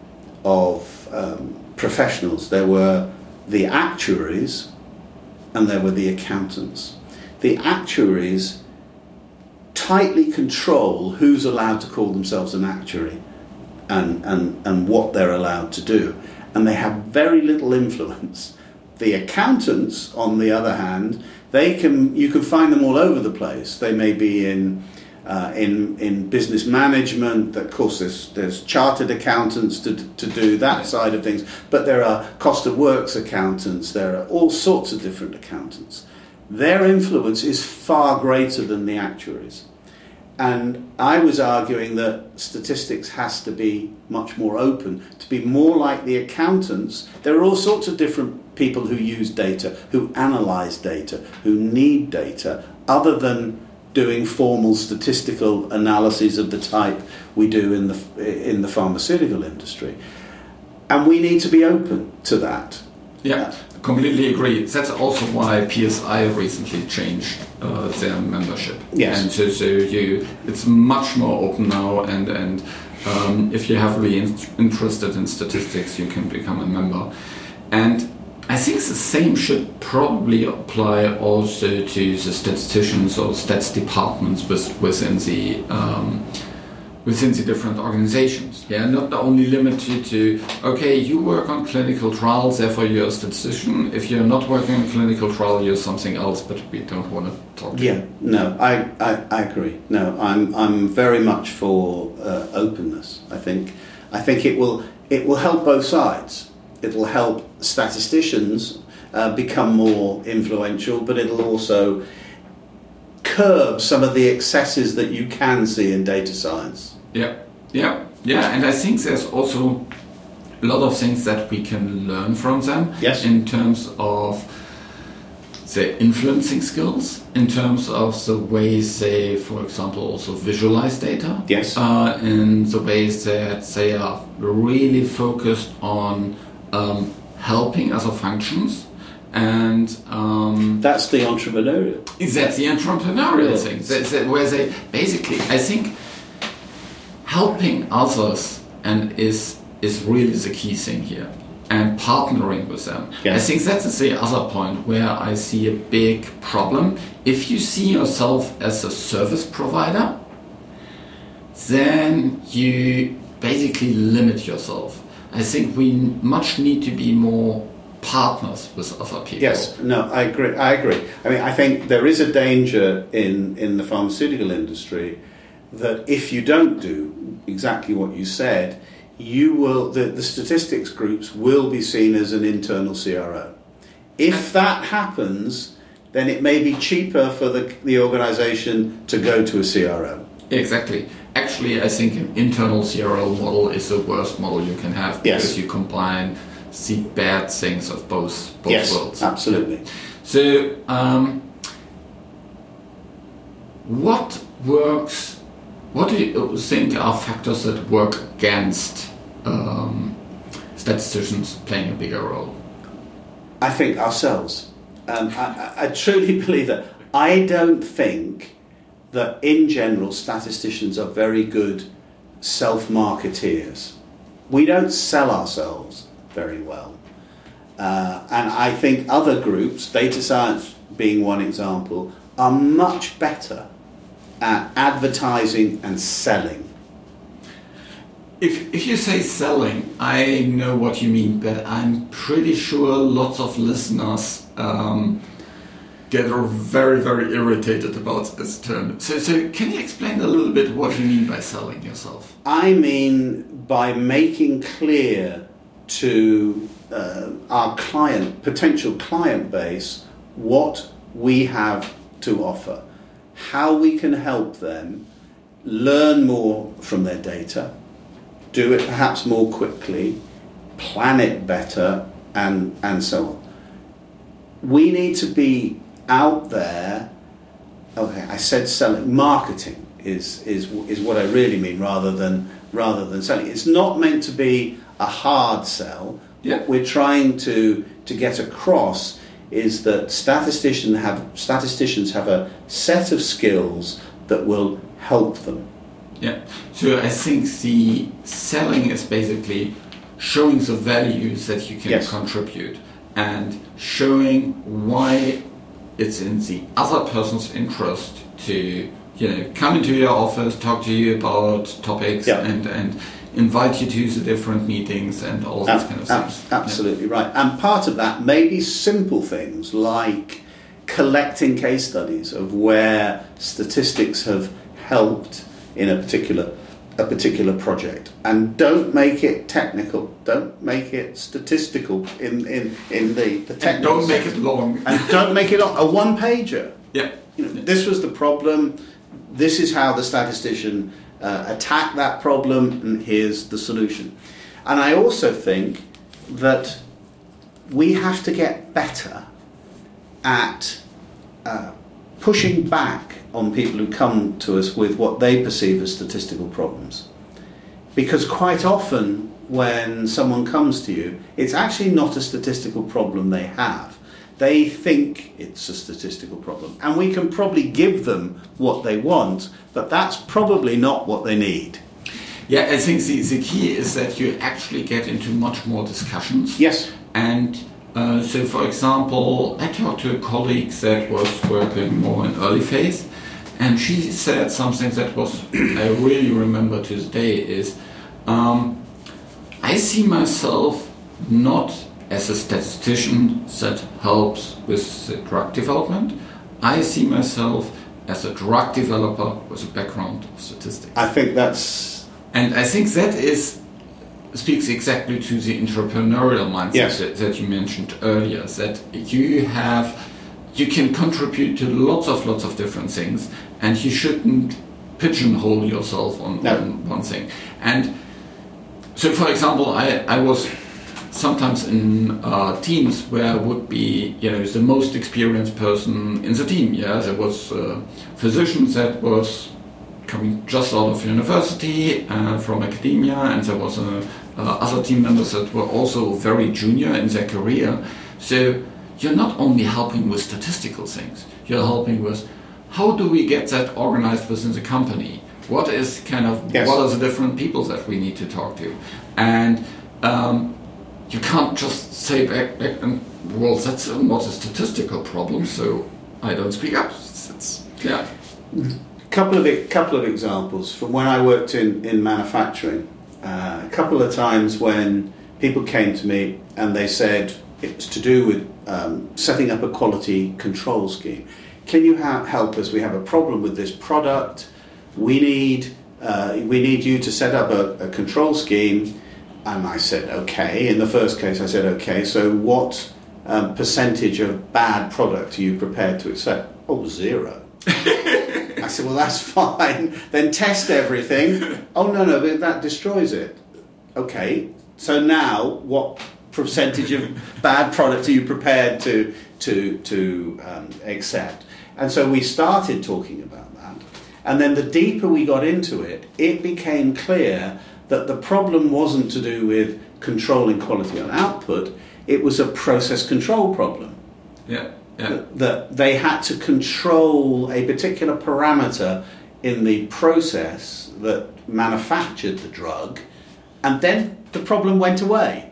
of um, professionals. There were the actuaries and there were the accountants. The actuaries tightly control who's allowed to call themselves an actuary and, and, and what they're allowed to do. And they have very little influence. The accountants, on the other hand, they can you can find them all over the place. They may be in uh, in in business management. Of course, there's there's chartered accountants to to do that side of things. But there are cost of works accountants. There are all sorts of different accountants. Their influence is far greater than the actuaries. And I was arguing that statistics has to be much more open, to be more like the accountants. There are all sorts of different people who use data, who analyse data, who need data, other than doing formal statistical analyses of the type we do in the in the pharmaceutical industry. And we need to be open to that. Yeah, completely agree. That's also why P S I recently changed uh, their membership. Yes. And so, so you, it's much more open now, and, and um, if you're heavily in, interested in statistics, you can become a member. And I think the same should probably apply also to the statisticians or stats departments with, within the um, within the different organizations. Yeah, not only limited to, okay, you work on clinical trials, therefore you're a statistician. If you're not working on a clinical trial, you're something else, but we don't want to talk to yeah, you. Yeah, no, I, I, I agree. No, I'm I'm very much for uh, openness. I think I think it will it will help both sides. It will help statisticians uh, become more influential, but it'll also curb some of the excesses that you can see in data science. Yeah, yeah, yeah, and I think there's also a lot of things that we can learn from them. Yes. In terms of their influencing skills, in terms of the ways they, for example, also visualize data. Yes. Uh, in the ways that they are really focused on um, helping other functions. And um, that's the entrepreneurial. That's the entrepreneurial yeah. thing, that, that, where they basically, I think, helping others and is is really the key thing here, and partnering with them. Yes. I think that's the other point where I see a big problem. If you see yourself as a service provider, then you basically limit yourself. I think we much need to be more partners with other people. Yes, no, I agree. I agree. I mean, I think there is a danger in, in the pharmaceutical industry that if you don't do exactly what you said, you will the, the statistics groups will be seen as an internal C R O. If that happens, then it may be cheaper for the, the organisation to go to a C R O. Exactly. Actually, I think an internal C R O model is the worst model you can have, because yes. you combine the bad things of both, both yes, worlds. Absolutely. So, um, what works, what do you think are factors that work against um, statisticians playing a bigger role? I think ourselves. Um, I, I truly believe that. I don't think that in general statisticians are very good self-marketeers. We don't sell ourselves very well. Uh, and I think other groups, data science being one example, are much better at advertising and selling. If, if you say selling, I know what you mean, but I'm pretty sure lots of listeners um, get very, very irritated about this term. So, so can you explain a little bit what you mean by selling yourself? I mean by making clear to uh, our client, potential client base, what we have to offer, how we can help them learn more from their data, do it perhaps more quickly, plan it better, and, and so on. We need to be out there. Okay, I said selling. Marketing is is is what I really mean, rather than rather than selling. It's not meant to be a hard sell. Yeah. What we're trying to to get across is that statisticians have statisticians have a set of skills that will help them. Yeah. So I think the selling is basically showing the values that you can Yes. contribute and showing why it's in the other person's interest to, you know, come into your office, talk to you about topics, Yeah. and, and invite you to the different meetings and all these Ab- kind of ab- things. Absolutely right. And part of that may be simple things like collecting case studies of where statistics have helped in a particular a particular project. And don't make it technical. Don't make it statistical in, in, in the, the And technical don't make sense. it long. And don't make it a one-pager. Yeah. You know, this was the problem. This is how the statistician uh, attacked that problem, and here's the solution. And I also think that we have to get better at uh, pushing back on people who come to us with what they perceive as statistical problems. Because quite often when someone comes to you, it's actually not a statistical problem they have. They think it's a statistical problem. And we can probably give them what they want, but that's probably not what they need. Yeah, I think the, the key is that you actually get into much more discussions. Yes. And uh, so, for example, I talked to a colleague that was working more in early phase, and she said something that was, I really remember to this day, is um, I see myself not as a statistician that helps with the drug development. I see myself as a drug developer with a background of statistics. I think that's... And I think that is speaks exactly to the entrepreneurial mindset Yes. that, that you mentioned earlier, that you have, you can contribute to lots of lots of different things, and you shouldn't pigeonhole yourself on, No. on one thing. And so, for example, I, I was sometimes in uh, teams where I would be, you know, the most experienced person in the team. Yeah, there was a physician that was coming just out of university uh, from academia, and there was a, uh, other team members that were also very junior in their career. So you're not only helping with statistical things, you're helping with how do we get that organized within the company? What is kind of, Yes. what are the different people that we need to talk to? And um, you can't just say back, back and, well, that's not a statistical problem, so I don't speak up. It's, it's, yeah. Couple of e- couple of examples from when I worked in in manufacturing. Uh, a couple of times when people came to me and they said it's to do with um, setting up a quality control scheme. Can you ha- help us? We have a problem with this product. We need uh, we need you to set up a, a control scheme. And I said, okay. In the first case, I said, okay. So what um, percentage of bad product are you prepared to accept? Oh, zero. I said, well, that's fine. Then test everything. Oh, no, no, but that destroys it. Okay, so now what percentage of bad product are you prepared to to to um, accept? And so we started talking about that. And then the deeper we got into it, it became clear that the problem wasn't to do with controlling quality on output. It was a process control problem. Yeah. Yeah. That, that they had to control a particular parameter in the process that manufactured the drug, and then the problem went away.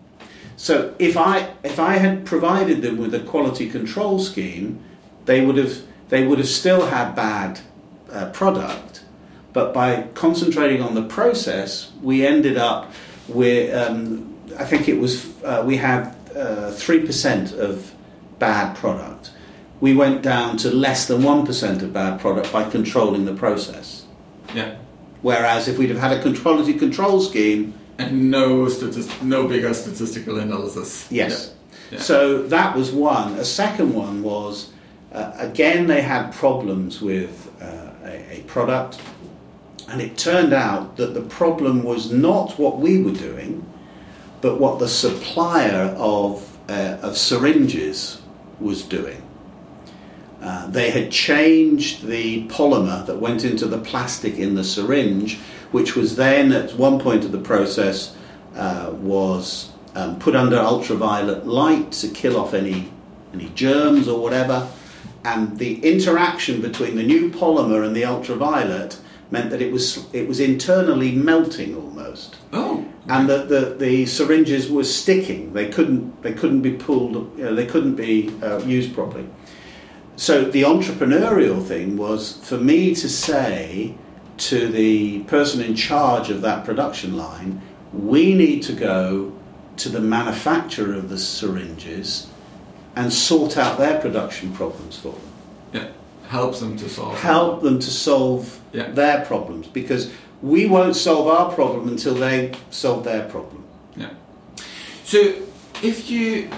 So if I if I had provided them with a quality control scheme, they would have they would have still had bad uh, product, but by concentrating on the process, we ended up with um, I think it was uh, we had three percent of bad product. We went down to less than one percent of bad product by controlling the process. Yeah. Whereas if we'd have had a quality control scheme... And no statist- no bigger statistical analysis. Yes. Yeah. Yeah. So that was one. A second one was Uh, again, they had problems with uh, a, a product, and it turned out that the problem was not what we were doing, but what the supplier of, uh, of syringes was doing. Uh, they had changed the polymer that went into the plastic in the syringe, which was then at one point of the process uh, was um, put under ultraviolet light to kill off any any germs or whatever, and the interaction between the new polymer and the ultraviolet meant that it was it was internally melting almost. Oh. And the, the, the syringes were sticking. They couldn't they couldn't be pulled. You know, they couldn't be uh, used properly. So the entrepreneurial thing was for me to say to the person in charge of that production line, we need to go to the manufacturer of the syringes and sort out their production problems for them. Yeah, help them to solve. Help them to solve yeah. their problems, because we won't solve our problem until they solve their problem. Yeah. So if you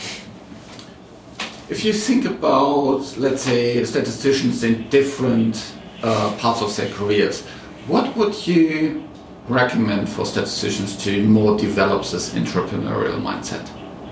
if you think about, let's say, statisticians in different uh, parts of their careers, what would you recommend for statisticians to more develop this entrepreneurial mindset?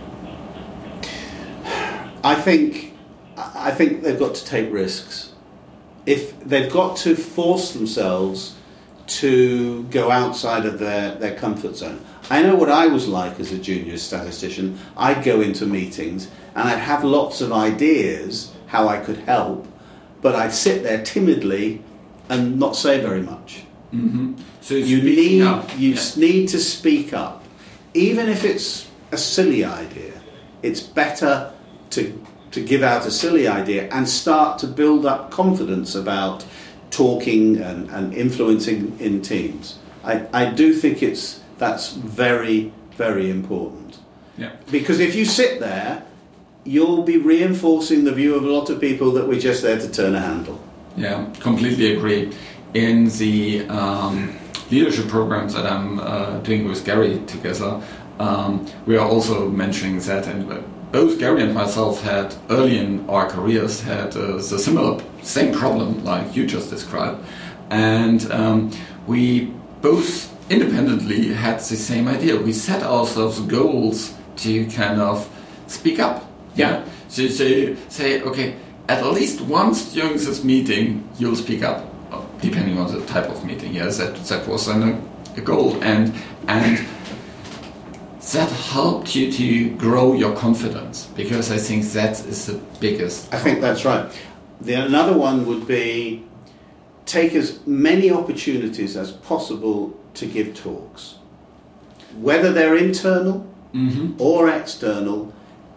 I think I think they've got to take risks. If they've got to force themselves to go outside of their, their comfort zone. I know what I was like as a junior statistician. I'd go into meetings and I'd have lots of ideas how I could help, but I'd sit there timidly and not say very much. Mm-hmm. So you need up. you yeah. need to speak up, even if it's a silly idea. It's better to to give out a silly idea and start to build up confidence about talking and, and influencing in teams. I, I do think it's that's very, very important. Yeah. Because if you sit there, you'll be reinforcing the view of a lot of people that we're just there to turn a handle. Yeah, completely agree. In the um, leadership programs that I'm uh, doing with Gary together, um, we are also mentioning that, and both Gary and myself had early in our careers had uh, the similar same problem like you just described, and um, we both independently had the same idea. We set ourselves goals to kind of speak up. Yeah. So say say okay, at least once during this meeting you'll speak up, depending on the type of meeting. Yes, that that was then a, a goal, and and. That helped you to grow your confidence, because I think that is the biggest. I think that's right. The, another one would be take as many opportunities as possible to give talks. Whether they're internal mm-hmm. or external,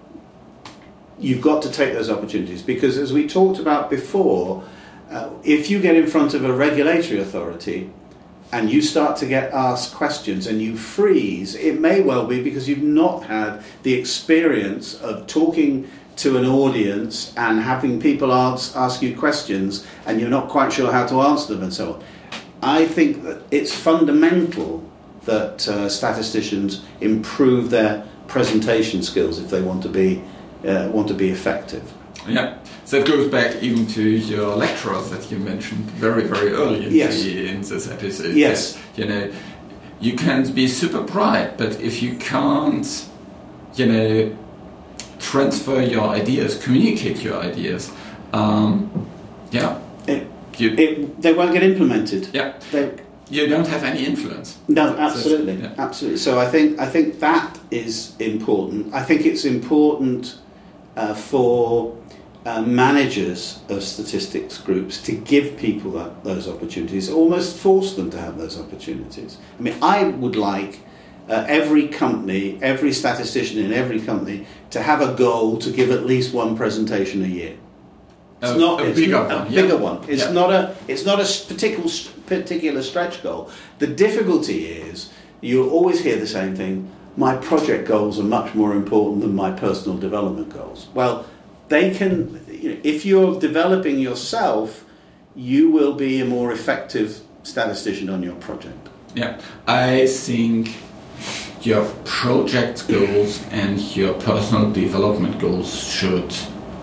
you've got to take those opportunities, because as we talked about before, uh, if you get in front of a regulatory authority and you start to get asked questions and you freeze, it may well be because you've not had the experience of talking to an audience and having people ask, ask you questions and you're not quite sure how to answer them and so on. I think that it's fundamental that uh, statisticians improve their presentation skills if they want to be uh, want to be effective. Yeah. So that goes back even to your lecturers that you mentioned very, very early in, yes. the, in this episode. Yes. That, you know, you can be super bright, but if you can't, you know, transfer your ideas, communicate your ideas, um, yeah, it, you, it, they won't get implemented. Yeah. They, you don't have any influence. No, absolutely, yeah. absolutely. So I think I think that is important. I think it's important uh, for Uh, managers of statistics groups to give people that, those opportunities, almost force them to have those opportunities. I mean, I would like uh, every company, every statistician in every company to have a goal to give at least one presentation a year. It's a, not a it's bigger a one. bigger yeah. one. It's yeah. not a it's not a particular particular stretch goal. The difficulty is you always hear the same thing. My project goals are much more important than my personal development goals. Well, they can, you know, if you're developing yourself, you will be a more effective statistician on your project. Yeah, I think your project goals and your personal development goals should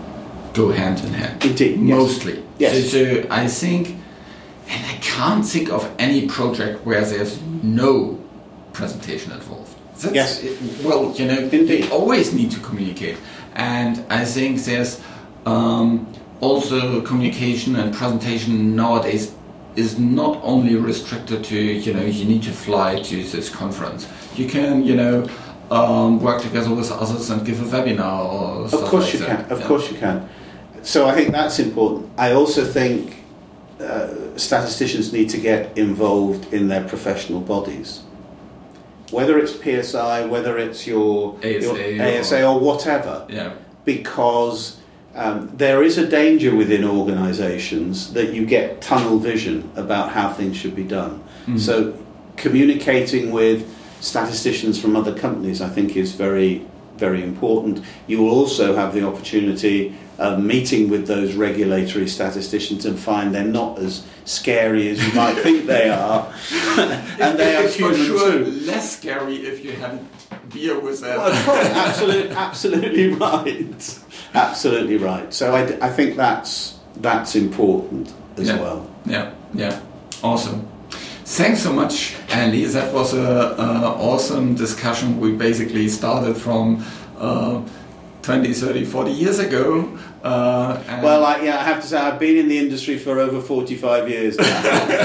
go hand in hand. Indeed, mostly. Yes. So, so I think, and I can't think of any project where there's no presentation involved. That's, yes. It, well, you know, Indeed. you always need to communicate, and I think there's um, also communication and presentation nowadays is not only restricted to, you know, you need to fly to this conference. You can, you know, um, work together with others and give a webinar or stuff Of course like you that. can. Of yeah. course you can. So I think that's important. I also think uh, statisticians need to get involved in their professional bodies. Whether it's P S I, whether it's your A S A, your or, A S A or whatever. Yeah. Because um, there is a danger within organisations that you get tunnel vision about how things should be done. Mm-hmm. So communicating with statisticians from other companies, I think, is very, very important. You will also have the opportunity of meeting with those regulatory statisticians and find they're not as scary as you might think they are. And they are for human sure too. less scary if you had beer with them. Well, of course, absolutely, absolutely right. Absolutely right. So I, I think that's that's important as yeah. well. Yeah, yeah, awesome. Thanks so much, Andy. That was a, a awesome discussion. We basically started from uh, twenty, thirty, forty years ago. Uh, and well, I, yeah, I have to say I've been in the industry for over forty-five years now.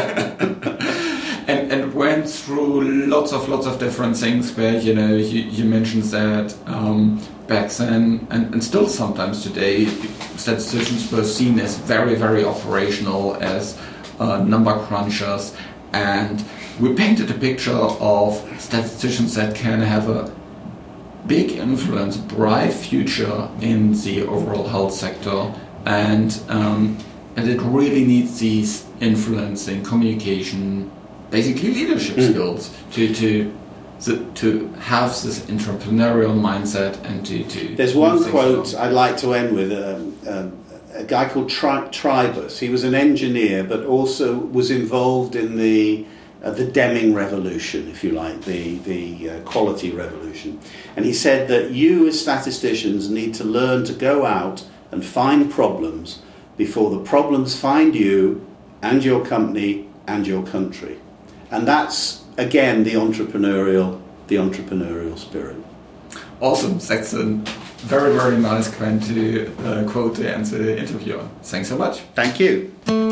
and, and went through lots of lots of different things where, you know, you, you mentioned that um, back then, and, and still sometimes today, statisticians were seen as very, very operational, as uh, number crunchers, and we painted a picture of statisticians that can have a big influence, bright future in the overall health sector, and um, and it really needs these influence in communication, basically leadership mm. skills to to to to have this entrepreneurial mindset and to to. There's one quote I'd like to end with. Um, um, a guy called Tri- Tribus. He was an engineer, but also was involved in the Uh, the Deming revolution, if you like, the, the uh, quality revolution. And he said that you as statisticians need to learn to go out and find problems before the problems find you and your company and your country. And that's, again, the entrepreneurial, the entrepreneurial spirit. Awesome. That's a very, very nice quote to, uh, quote to end the interview. Thanks so much. Thank you.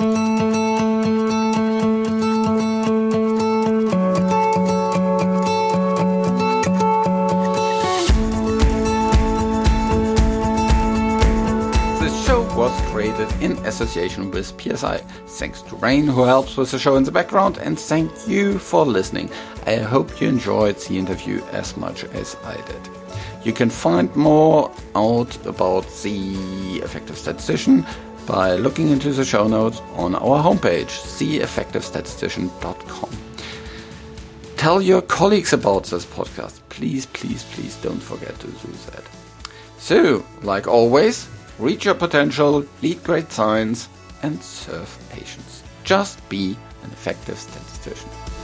In association with P S I. Thanks to Rain, who helps with the show in the background, and thank you for listening. I hope you enjoyed the interview as much as I did. You can find more out about the Effective Statistician by looking into the show notes on our homepage, the effective statistician dot com. Tell your colleagues about this podcast. Please, please, please don't forget to do that. So, like always, reach your potential, lead great science, and serve patients. Just be an effective statistician.